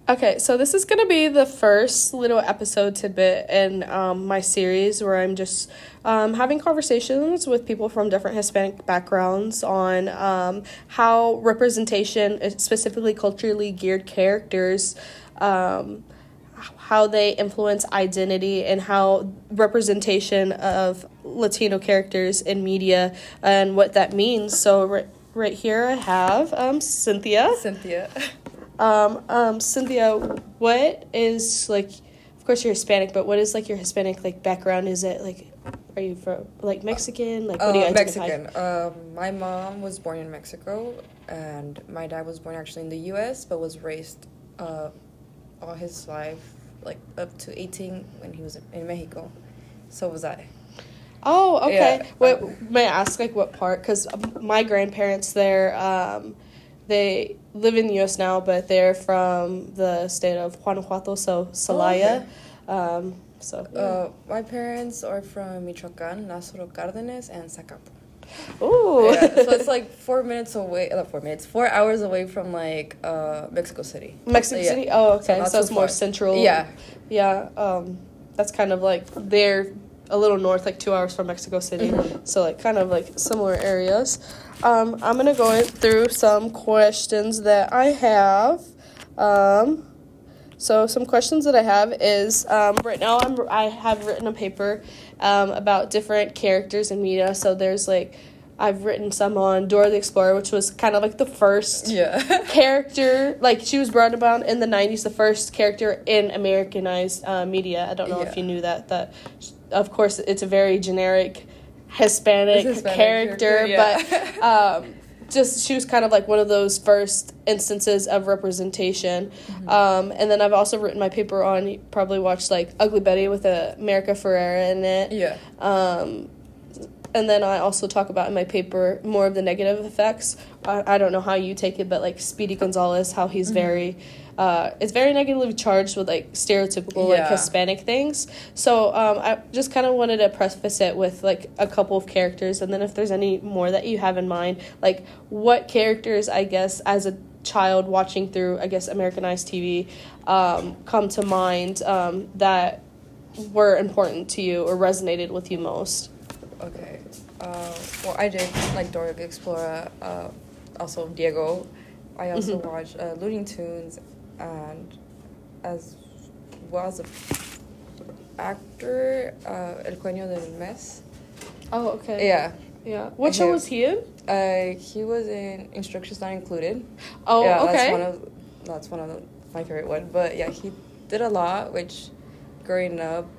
Okay, so this is going to be the first little episode tidbit in my series where I'm just having conversations with people from different Hispanic backgrounds on how representation, specifically culturally geared characters, how they influence identity and how representation of Latino characters in media and what that means. So right here I have Cynthia. Cynthia, what is, like, of course you're Hispanic, but what is, like, your Hispanic, like, background? Is it, like, are you from, like, Mexican? Like, what do you identify? Mexican. My mom was born in Mexico, and my dad was born actually in the U.S., but was raised all his life, like, up to 18 when he was in Mexico. So was I. Oh, okay. Yeah. What, may I ask, like, what part? Because my grandparents, they live in the U.S. now, but they're from the state of Guanajuato, so Celaya. Oh, okay. My parents are from Michoacán, Lázaro Cárdenas, and Zacapo. Ooh. Yeah, so it's like 4 hours away from, like, Mexico City. Mexico City? Oh, okay. So it's more central. Yeah. Yeah. That's kind of like they're a little north, like 2 hours from Mexico City. Mm-hmm. So, like, kind of like similar areas. I'm going to go through some questions that I have. So some questions that I have is, right now I have written a paper about different characters in media. So there's, like, I've written some on Dora the Explorer, which was kind of like the first character. Like, she was brought about in the 90s, the first character in Americanized media. I don't know if you knew that, of course, it's a very generic Hispanic character. But just she was kind of like one of those first instances of representation. Mm-hmm. And then I've also written my paper on, you probably watched, like, Ugly Betty with America Ferrera in it. Yeah. And then I also talk about in my paper more of the negative effects. I don't know how you take it, but, like, Speedy Gonzalez, how he's very... it's very negatively charged with, like, stereotypical, like, Hispanic things. So I just kind of wanted to preface it with, like, a couple of characters. And then if there's any more that you have in mind, like, what characters, I guess, as a child watching through, I guess, Americanized TV come to mind that were important to you or resonated with you most? Okay. Well, I did like Dora the Explorer, also Diego. I also watched Looney Tunes, and as well as an actor, El Cueño del Mes. Oh, okay. Yeah. What show was he in? He was in Instructions Not Included. Oh, yeah, okay. That's one of my favorite ones. But yeah, he did a lot, which growing up,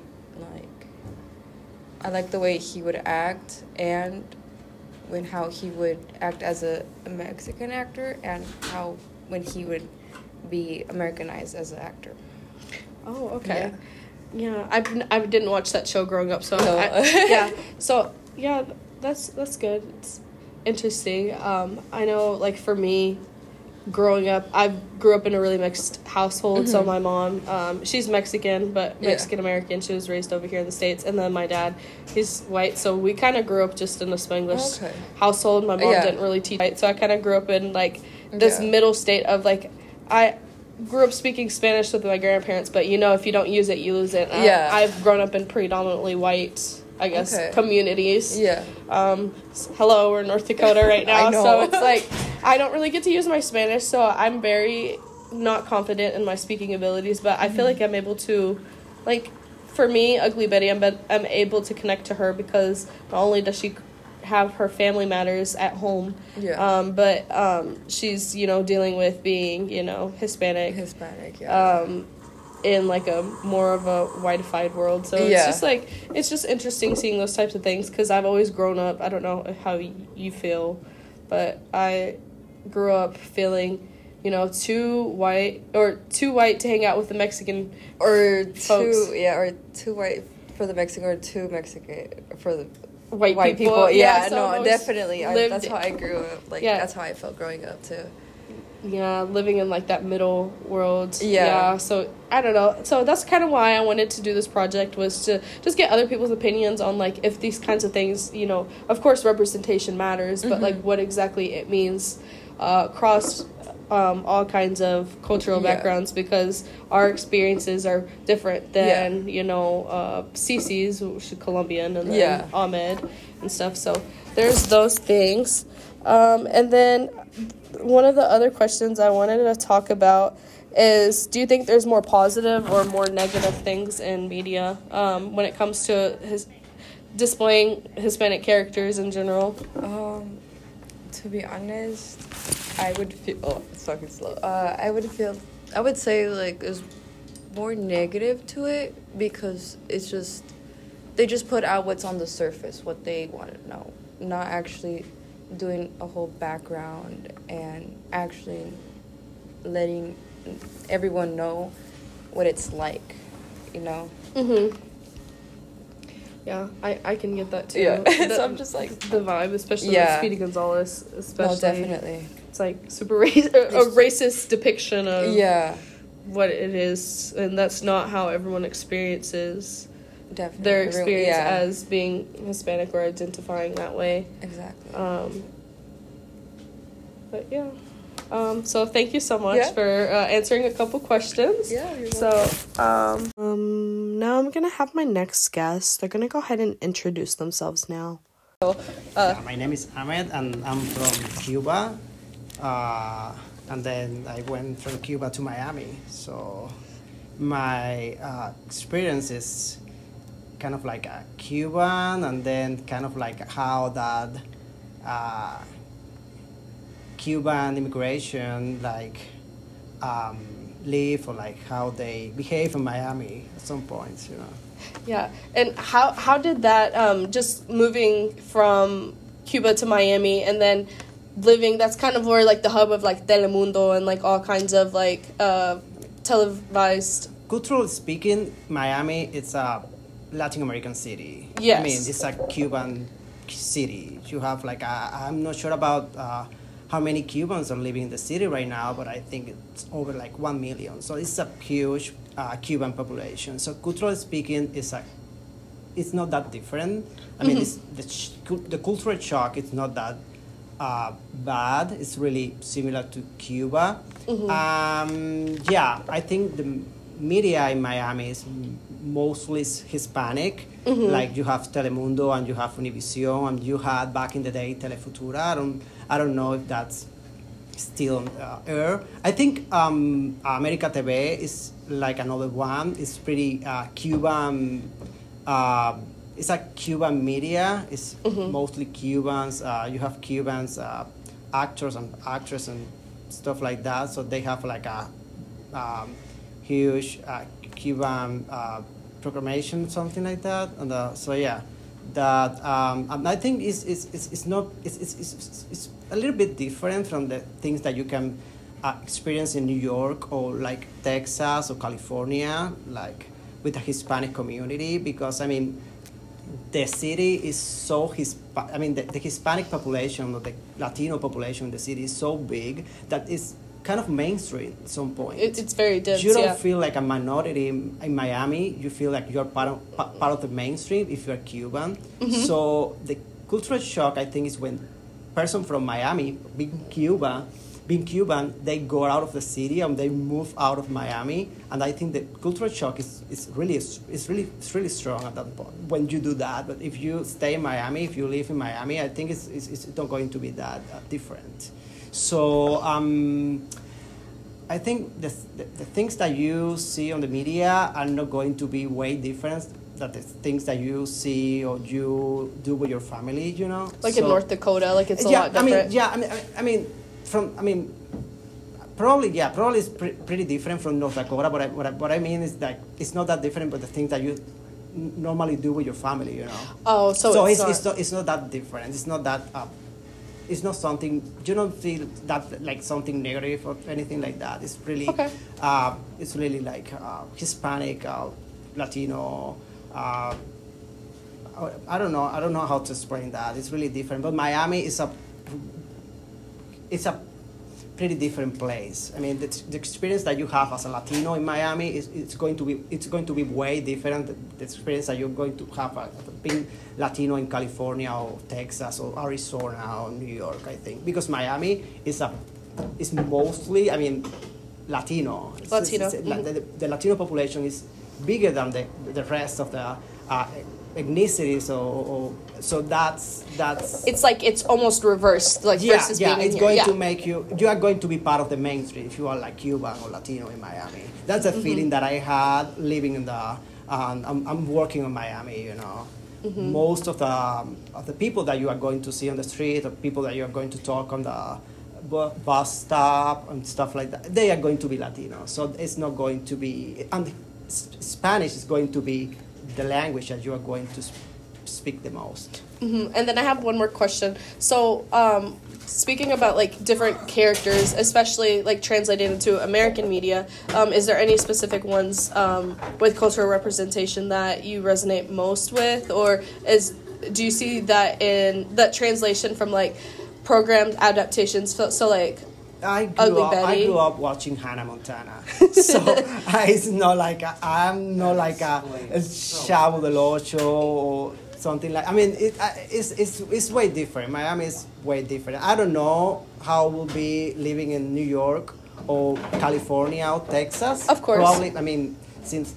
I like the way he would act and how he would act as a Mexican actor and when he would be Americanized as an actor. Oh, okay. Yeah, I didn't watch that show growing up, so no. So yeah, that's good. It's interesting. I know, like, for me, growing up, I grew up in a really mixed household. So my mom, she's Mexican, but Mexican-American. She was raised over here in the States. And then my dad, he's white. So we kind of grew up just in a Spanglish household. My mom didn't really teach white. So I kind of grew up in, like, this middle state of, like, I grew up speaking Spanish with my grandparents. But, you know, if you don't use it, you lose it. I've grown up in predominantly white, I guess, communities. Yeah. Hello, we're in North Dakota right now. So it's like, I don't really get to use my Spanish, so I'm very not confident in my speaking abilities, but I feel like I'm able to, like, for me, Ugly Betty, I'm able to connect to her because not only does she have her family matters at home, but she's, you know, dealing with being, you know, Hispanic, in, like, a more of a whiteified world. So it's just, like, it's just interesting seeing those types of things because I've always grown up, I don't know how you feel, but I grew up feeling, you know, too white to hang out with the Mexican folks. Too white for the Mexican or too Mexican for the white people. So definitely. That's how I grew up. Like, that's how I felt growing up too. Yeah, living in, like, that middle world. Yeah, so I don't know. So that's kind of why I wanted to do this project, was to just get other people's opinions on, like, if these kinds of things, you know, of course representation matters, but, like, what exactly it means across all kinds of cultural backgrounds, because our experiences are different than Cece's, which is Colombian, and then Ahmed and stuff. So there's those things. And then one of the other questions I wanted to talk about is, do you think there's more positive or more negative things in media when it comes to displaying Hispanic characters in general? To be honest, I would feel... Oh, it's talking slow. I would say, like, there's more negative to it, because it's just... They just put out what's on the surface, what they want to know. Not actually doing a whole background and actually letting everyone know what it's like, you know? Mm-hmm. Yeah, I can get that too. Yeah, so I'm just like... The vibe, especially with Speedy Gonzalez, especially. No, definitely. It's like super a racist depiction of what it is, and that's not how everyone experiences their experience as being Hispanic or identifying that way. Exactly. But yeah. So thank you so much for answering a couple questions. Yeah, you're welcome. So, now I'm gonna have my next guest. They're gonna go ahead and introduce themselves now. My name is Ahmed, and I'm from Cuba. And then I went from Cuba to Miami. So my experience is kind of like a Cuban, and then kind of like how that Cuban immigration live, or like how they behave in Miami at some points, Yeah, and how did that just moving from Cuba to Miami and then living, that's kind of where like the hub of like Telemundo and like all kinds of like televised. Culturally speaking, Miami, it's a Latin American city. Yes. I mean, it's a Cuban city. You have like I'm not sure about how many Cubans are living in the city right now, but I think it's over like 1 million. So it's a huge Cuban population. So culturally speaking, it's not that different. I mean, it's the cultural shock, it's not that bad. It's really similar to Cuba. I think the media in Miami is mostly Hispanic. Like you have Telemundo and you have Univision and you had back in the day Telefutura. I don't know if that's still air. I think America TV is like another one. It's pretty Cuban. It's a Cuban media. It's mostly Cubans. You have Cubans, actors and actresses and stuff like that. So they have like a huge Cuban proclamation, something like that. And that I think it's a little bit different from the things that you can experience in New York or like Texas or California, like with the Hispanic community, because I mean the city is so the Hispanic population or the Latino population in the city is so big that it's kind of mainstream at some point. It's very dense. You don't feel like a minority in Miami. You feel like you're part of the mainstream if you're Cuban. So the cultural shock, I think, is when person from Miami, being Cuban, they go out of the city and they move out of Miami. And I think the cultural shock is really strong at that point when you do that. But if you stay in Miami, if you live in Miami, I think it's not going to be that different. So I think the things that you see on the media are not going to be way different than the things that you see or you do with your family, Like in North Dakota, like it's a lot different. Probably it's pretty different from North Dakota, but what I mean is that it's not that different, but the things that you normally do with your family, Oh, so it's not that different. It's not that... it's not something, you don't feel that like something negative or anything like that. It's really, it's really like Hispanic, Latino. I don't know how to explain that. It's really different. But Miami is a pretty different place. I mean, the experience that you have as a Latino in Miami it's going to be way different than the experience that you're going to have being Latino in California or Texas or Arizona or New York, I think, because Miami is a is mostly, I mean, Latino. The Latino population is bigger than the rest of the ethnicities, so that's it's like it's almost reversed, like versus being it's in going here. to make you are going to be part of the mainstream if you are like Cuban or Latino in Miami. That's a feeling that I had living in the I'm working in Miami, you know. Most of the people that you are going to see on the street, or people that you are going to talk on the bus stop and stuff like that, they are going to be Latino. So it's not going to be, and Spanish is going to be the language that you are going to speak the most. And then I have one more question. So, speaking about like different characters, especially like translated into American media, is there any specific ones with cultural representation that you resonate most with, or do you see that in that translation from like programmed adaptations? So like I Betty. grew up watching Hannah Montana, so it's not like I'm not like a Chavo del Ocho or something like. I mean, it's way different. Miami is way different. I don't know how it will be living in New York or California or Texas. Of course, probably. I mean, since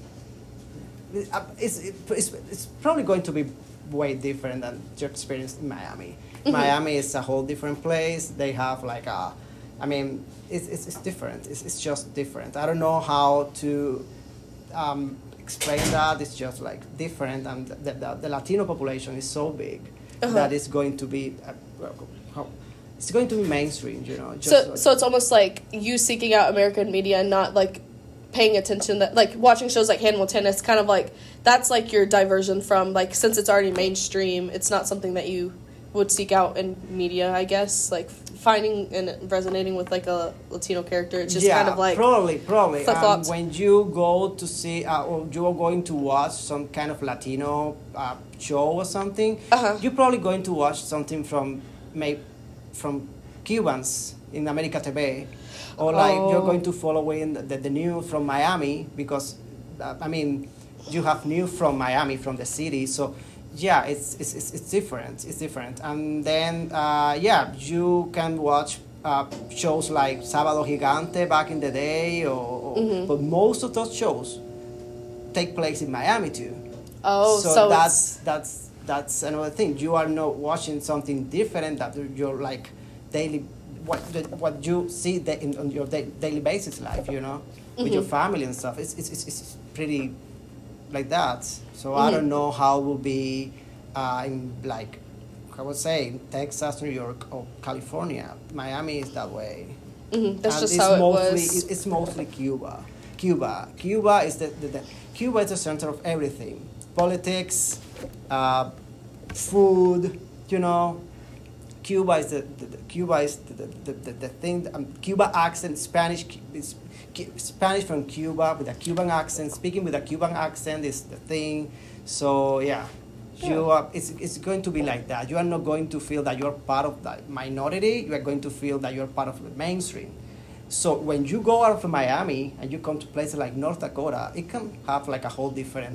it's probably going to be way different than your experience in Miami. Miami is a whole different place. They have like a. I mean, it's different. It's just different. I don't know how to explain that. It's just like different, and the Latino population is so big that it's going to be it's going to be mainstream. You know. So it's almost like you seeking out American media and not like paying attention, that like watching shows like Hannah Montana. It's kind of like that's like your diversion from, like, since it's already mainstream, it's not something that you would seek out in media, I guess, like finding and resonating with like a Latino character. It's just kind of like probably flip-flops. When you go to see or you are going to watch some kind of Latino show or something, you're probably going to watch something from Cubans in America TV, or like you're going to follow in the news from Miami, because I mean you have news from Miami, from the city, so. Yeah, it's different. It's different, and then you can watch shows like Sábado Gigante back in the day, but most of those shows take place in Miami too. Oh, so that's another thing. You are not watching something different that you're like daily, what you see on your daily basis life, you know, with your family and stuff. It's pretty like that. So I don't know how it will be in, like, I would say, Texas, New York, or California. Miami is that way. That's just how it was. It's mostly Cuba. Cuba is Cuba is the center of everything. Politics, food, you know. Cuba is the thing. Cuba accent, Spanish from Cuba with a Cuban accent. Speaking with a Cuban accent is the thing. So it's going to be like that. You are not going to feel that you're part of the minority. You are going to feel that you're part of the mainstream. So when you go out of Miami and you come to places like North Dakota, it can have like a whole different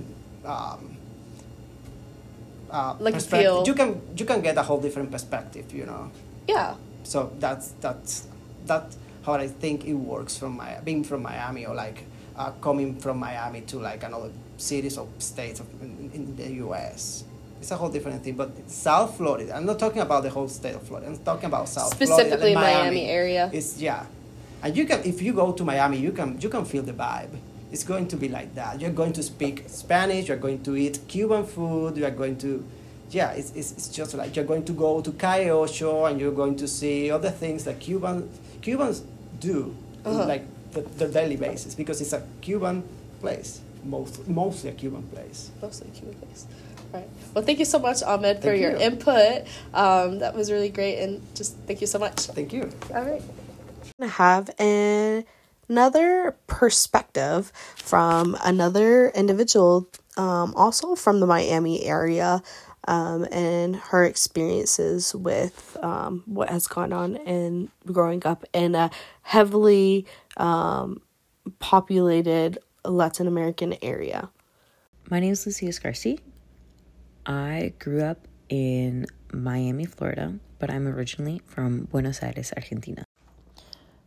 like perspective. feel. You can get a whole different perspective, you know. Yeah. So that's how I think it works from being from Miami, or like coming from Miami to like another cities or states in the U.S. It's a whole different thing. But South Florida, I'm not talking about the whole state of Florida. I'm talking about South Specifically Florida, Miami area. And you can, if you go to Miami, you can feel the vibe. It's going to be like that. You're going to speak Spanish. You're going to eat Cuban food. You're going to, it's just like you're going to go to Calle Ocho and you're going to see other things that Cubans do, like the daily basis, because it's a Cuban place, mostly a Cuban place. Mostly a Cuban place. All right. Well, thank you so much, Ahmed, for your input. That was really great, and just thank you so much. Thank you. All right. I have another perspective from another individual, also from the Miami area, and her experiences with what has gone on in growing up in a heavily populated Latin American area. My name is Lucia Scarci. I grew up in Miami, Florida, but I'm originally from Buenos Aires, Argentina.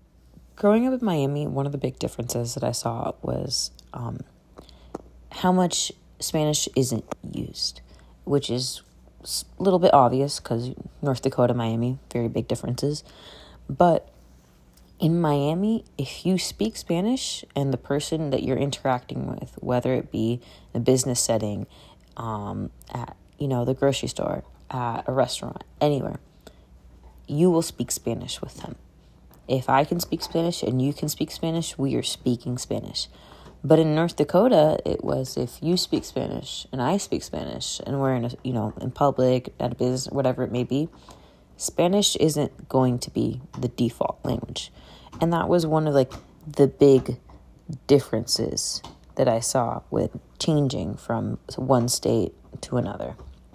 growing up in Miami, one of the big differences that I saw was how much Spanish isn't used, which is a little bit obvious because North Dakota, Miami, very big differences. But in Miami, if you speak Spanish and the person that you're interacting with, whether it be in a business setting, at, the grocery store, at a restaurant, anywhere, you will speak Spanish with them. If I can speak Spanish and you can speak Spanish, we are speaking Spanish. But in North Dakota, it was if you speak Spanish and I speak Spanish and we're in in public, at a business, whatever it may be, Spanish isn't going to be the default language. And that was one of the big differences that I saw with changing from one state to another.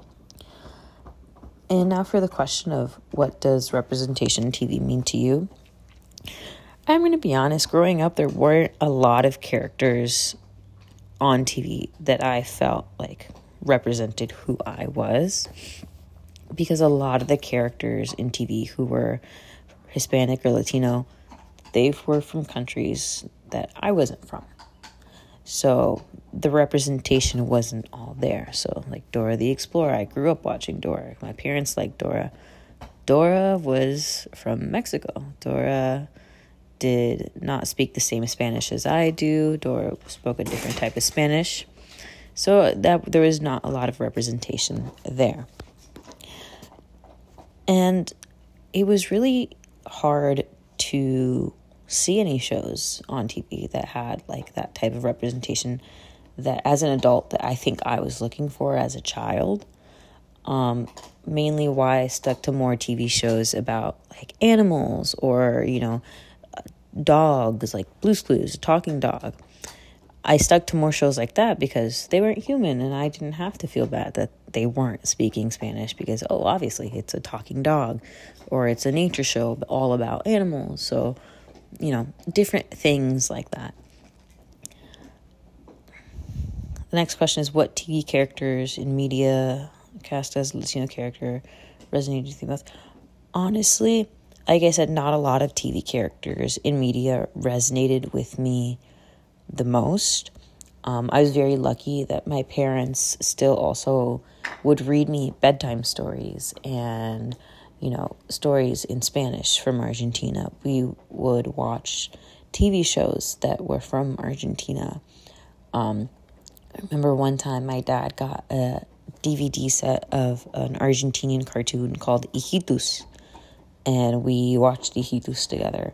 And now for the question of what does representation in TV mean to you? I'm going to be honest, growing up, there weren't a lot of characters on TV that I felt like represented who I was, because a lot of the characters in TV who were Hispanic or Latino, they were from countries that I wasn't from. So the representation wasn't all there. So like Dora the Explorer, I grew up watching Dora. My parents liked Dora. Dora was from Mexico. Dora did not speak the same Spanish as I do. Dora spoke a different type of Spanish. So that there was not a lot of representation there. And it was really hard to see any shows on TV that had like that type of representation that as an adult that I think I was looking for as a child. Mainly why I stuck to more TV shows about like animals or, dogs, like Blue's Clues, Talking Dog. I stuck to more shows like that because they weren't human and I didn't have to feel bad that they weren't speaking Spanish because, obviously it's a talking dog or it's a nature show all about animals. So, different things like that. The next question is, what TV characters in media cast as Latino character resonated with you most? Honestly, like I said, not a lot of TV characters in media resonated with me the most. I was very lucky that my parents still also would read me bedtime stories and, stories in Spanish from Argentina. We would watch TV shows that were from Argentina. I remember one time my dad got a DVD set of an Argentinian cartoon called Hijitus, and we watched Hijitus together.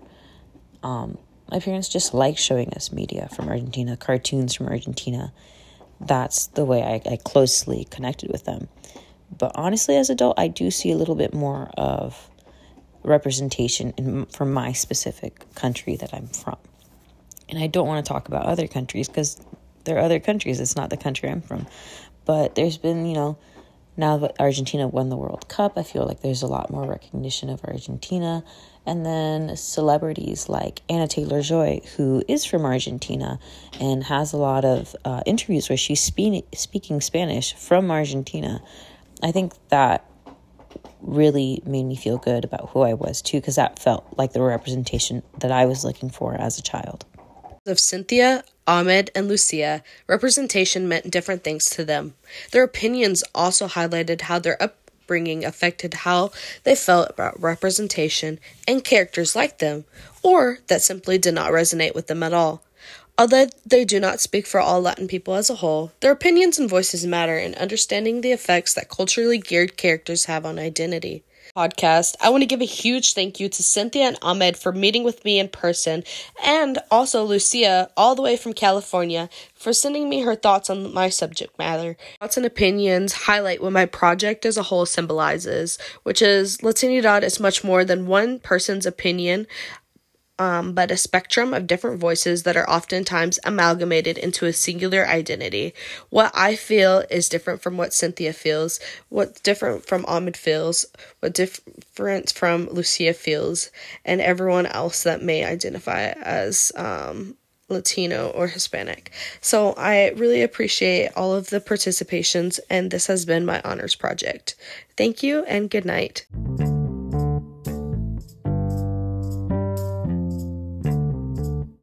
My parents just like showing us media from Argentina, cartoons from Argentina. That's the way I closely connected with them. But honestly, as an adult, I do see a little bit more of representation from my specific country that I'm from. And I don't want to talk about other countries because they're other countries. It's not the country I'm from. But there's been, now that Argentina won the World Cup, I feel like there's a lot more recognition of Argentina. And then celebrities like Anna Taylor-Joy, who is from Argentina and has a lot of interviews where she's speaking Spanish from Argentina. I think that really made me feel good about who I was too, because that felt like the representation that I was looking for as a child. Of Cynthia, Ahmed, and Lucia, representation meant different things to them. Their opinions also highlighted how their upbringing affected how they felt about representation and characters like them, or that simply did not resonate with them at all. Although they do not speak for all Latin people as a whole, their opinions and voices matter in understanding the effects that culturally geared characters have on identity. Podcast, I want to give a huge thank you to Cynthia and Ahmed for meeting with me in person, and also Lucia, all the way from California, for sending me her thoughts on my subject matter. Thoughts and opinions highlight what my project as a whole symbolizes, which is Latinidad is much more than one person's opinion, but a spectrum of different voices that are oftentimes amalgamated into a singular identity. What I feel is different from what Cynthia feels, what's different from Ahmed feels, what different from Lucia feels, and everyone else that may identify as Latino or Hispanic. So I really appreciate all of the participations, and this has been my honors project. Thank you and good night.